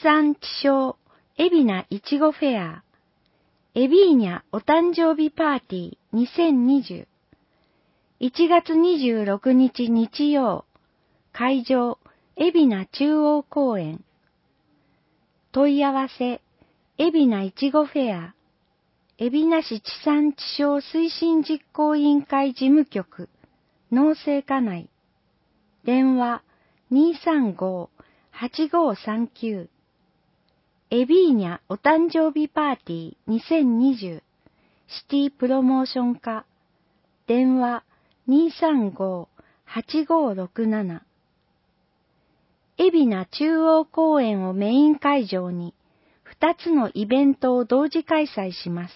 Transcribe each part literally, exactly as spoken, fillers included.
産地消海老名いちごフェアエビーニャお誕生日パーティーにせんにじゅういちがつにじゅうろくにち日曜会場海老名中央公園問い合わせ海老名いちごフェア海老名市地産地消推進実行委員会事務局農政課内電話 にーさんごーはちごーさんきゅう エビーニャお誕生日パーティーにせんにじゅうシティプロモーション課電話 にーさんごーはちごーろくなな 海老名中央公園をメイン会場にふたつのイベントを同時開催します。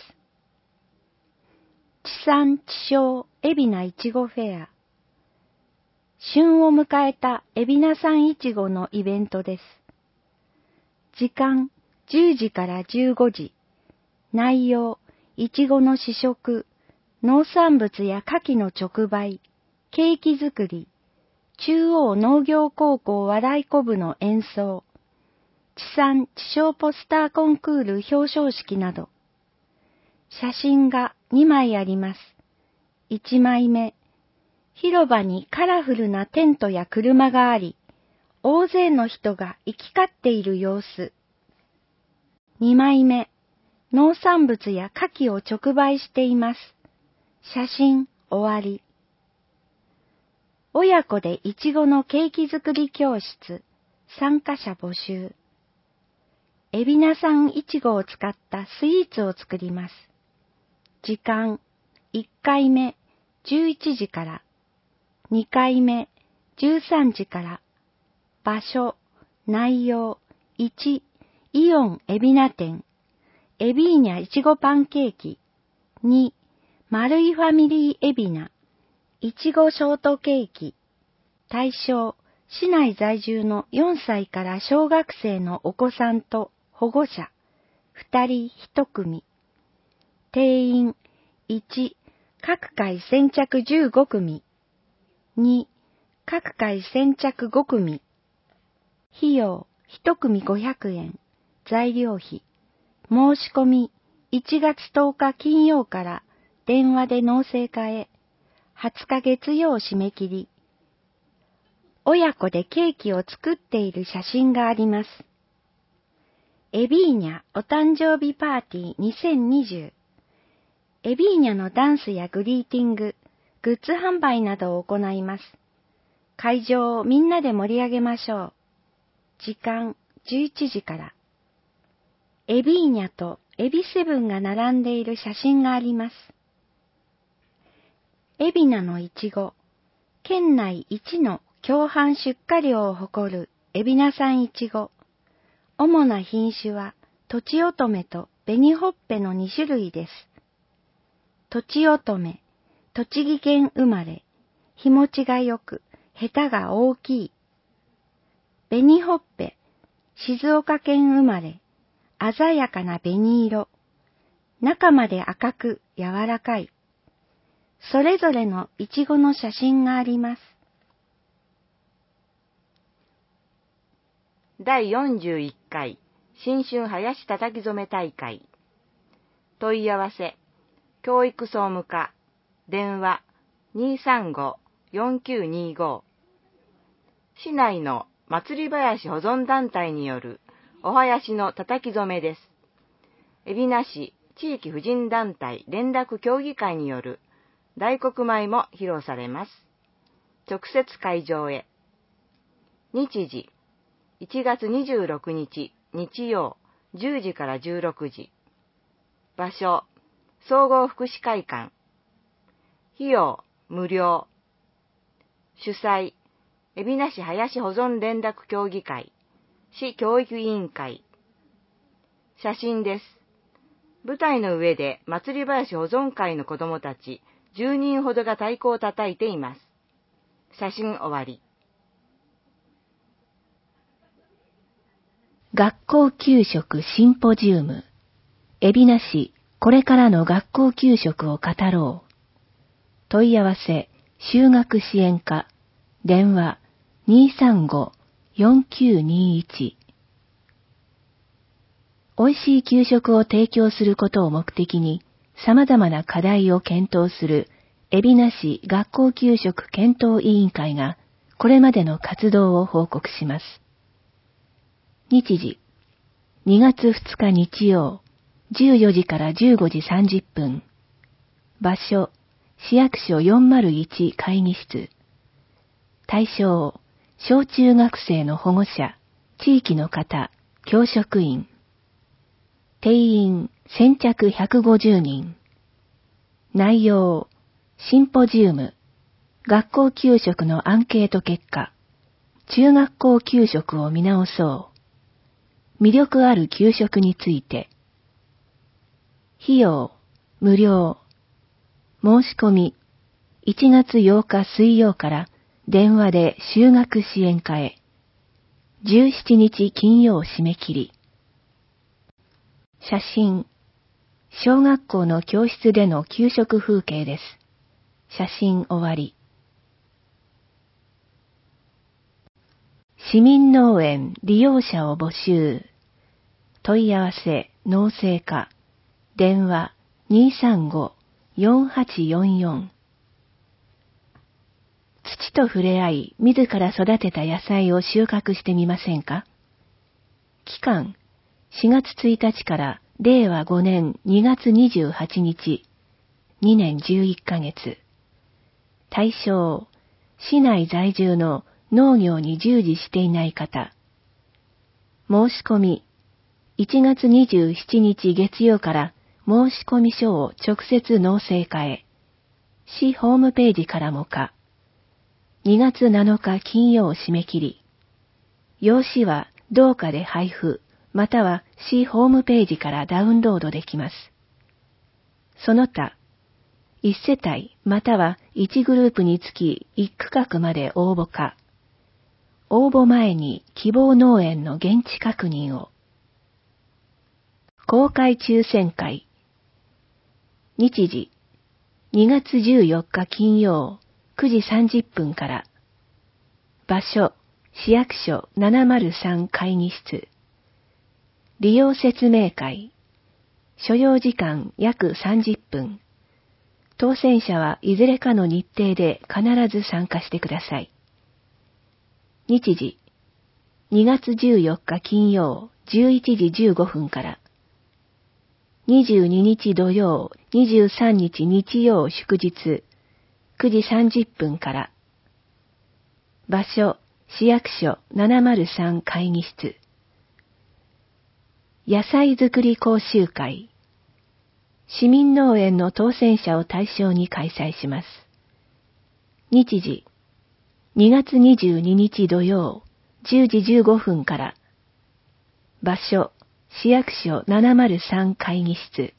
地産地消海老名いちごフェア旬を迎えた海老名産いちごのイベントです。時間じゅうじからじゅうごじ。内容、いちごの試食、農産物や果樹の直売、ケーキ作り、中央農業高校和太鼓部の演奏、地産地消ポスターコンクール表彰式など、写真がにまいあります。いちまいめ、広場にカラフルなテントや車があり、大勢の人が行き交っている様子。にまいめ、農産物や果樹を直売しています。写真終わり。親子でいちごのケーキ作り教室、参加者募集。海老名産いちごを使ったスイーツを作ります。時間、いっかいめ、じゅういちじから、にかいめ、じゅうさんじから、場所、内容、いち、イオン海老名店、エビーニャいちごパンケーキ、に、丸いファミリー海老名、いちごショートケーキ、対象、市内在住のよんさいから小学生のお子さんと保護者、ふたりひとくみ、定員、いち、各回先着じゅうごくみ、に、各回先着ごくみ、費用、いちくみごひゃくえん、材料費、申し込みいちがつとおか金曜から電話で農政課へ、はつか月曜締め切り。親子でケーキを作っている写真があります。エビーニャお誕生日パーティーにせんにじゅう。エビーニャのダンスやグリーティング、グッズ販売などを行います。会場をみんなで盛り上げましょう。時間じゅういちじから。エビーニャとエビセブンが並んでいる写真があります。海老名のいちご、県内一の共販出荷量を誇る海老名産いちご。主な品種は、とちおとめと紅ほっぺのにしゅるいです。とちおとめ、栃木県生まれ、日持ちが良く、ヘタが大きい。紅ほっぺ、静岡県生まれ、鮮やかな紅色。中まで赤く柔らかい。それぞれのいちごの写真があります。 だいよんじゅういっかい新春林たたき染め大会。問い合わせ、教育総務課、電話 にーさんごーよんきゅうにーご。市内の祭り林保存団体によるお囃子のたたき染めです。海老名市地域婦人団体連絡協議会による大黒舞も披露されます。直接会場へ。日時、いちがつにじゅうろくにち日曜じゅうじからじゅうろくじ。場所、総合福祉会館。費用、無料。主催、海老名市林保存連絡協議会、市教育委員会。写真です。舞台の上で祭り林保存会の子どもたちじゅうにんほどが太鼓を叩いています。写真終わり。 学校給食シンポジウム。海老名市これからの学校給食を語ろう。問い合わせ、就学支援課。電話 にーさんごーよんきゅうにーいち。 美味しい給食を提供することを目的に、様々な課題を検討する、海老名市学校給食検討委員会が、これまでの活動を報告します。日時、にがつふつか日曜、じゅうよじからじゅうごじさんじゅっぷん。場所、市役所よんまるいち会議室。対象、小中学生の保護者、地域の方、教職員。定員、先着ひゃくごじゅうにん。内容、シンポジウム、学校給食のアンケート結果、中学校給食を見直そう。魅力ある給食について。費用、無料。申し込み、いちがつようか水曜から電話で就学支援課へ。じゅうしちにち金曜締め切り。写真。小学校の教室での給食風景です。写真終わり。市民農園利用者を募集。問い合わせ農政課。電話 にーさんご よんはちよんよん。土と触れ合い、自ら育てた野菜を収穫してみませんか？期間、しがつついたちかられいわごねんにがつにじゅうはちにち、にねんじゅういっかげつ。対象、市内在住の農業に従事していない方。申し込み、いちがつにじゅうしちにち月曜から申込書を直接農政課へ。市ホームページからもか。にがつなのか金曜締め切り。用紙は同課で配布、または市ホームページからダウンロードできます。その他、いち世帯またはいちグループにつきいち区画まで応募か。応募前に希望農園の現地確認を。公開抽選会。日時、にがつじゅうよっか金曜、くじさんじゅっぷんから。場所、市役所ななまるさん会議室。利用説明会。所要時間約さんじゅっぷん。当選者はいずれかの日程で必ず参加してください。日時、にがつじゅうよっか金曜じゅういちじじゅうごふんから。にじゅうににち土曜、にじゅうさんにち日曜祝日、くじさんじゅっぷんから。場所、市役所ななまるさん会議室。野菜作り講習会。市民農園の当選者を対象に開催します。日時、にがつにじゅうににち土曜、じゅうじじゅうごふんから。場所、市役所ななまるさん会議室。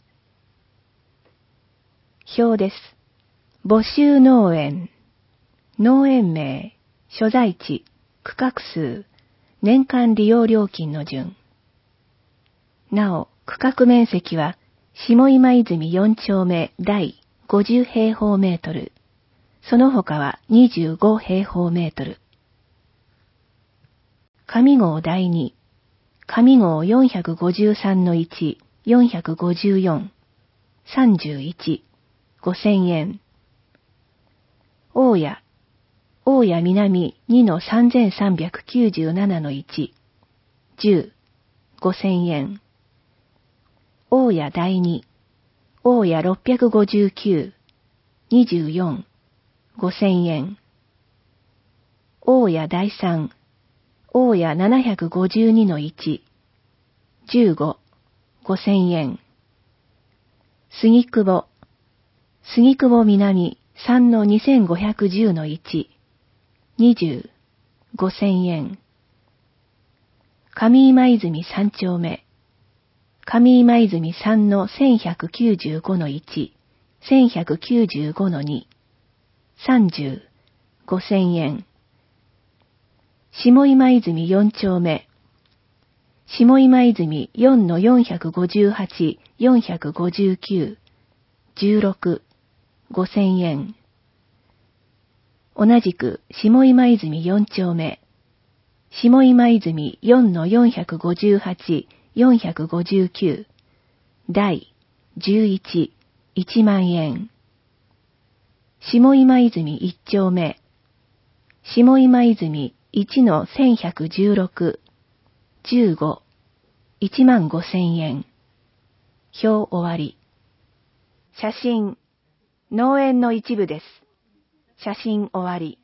表です。募集農園。農園名、所在地、区画数、年間利用料金の順。なお、区画面積は、下今泉よん丁目第ごじゅう平方メートル。その他はにじゅうご平方メートル。上号第に、上号 よんひゃくごじゅうさんのいち、よんひゃくごじゅうよん、さんじゅういち、ごせんえん。大谷、大谷南にのさんぜんさんびゃくきゅうじゅうななのいち、じゅう、ごせんえん。大谷第二、大谷ろっぴゃくごじゅうきゅう、にじゅうよん、ごせんえん。大谷第三、大谷ななひゃくごじゅうにのいち、じゅうご、ごせんえん。杉久保、杉久保南さんのにせんごひゃくじゅうのいち、にじゅう、ごせんえん。上今泉さん丁目、上今泉さんのせんひゃくきゅうじゅうごのいち、せんひゃくきゅうじゅうごのに、さんじゅう、ごせんえん。下今泉よん丁目、下今泉よんのよんひゃくごじゅうはち、よんひゃくごじゅうきゅう、じゅうろく、ごせんえん。同じく下今泉よん丁目、下今泉よんのよんひゃくごじゅうはち、 よんひゃくごじゅうきゅう、だいじゅういち、いちまんえん。下今泉いっ丁目、下今泉いちのせんひゃくじゅうろく、じゅうご、いちまんごせんえん。表終わり。写真、農園の一部です。写真終わり。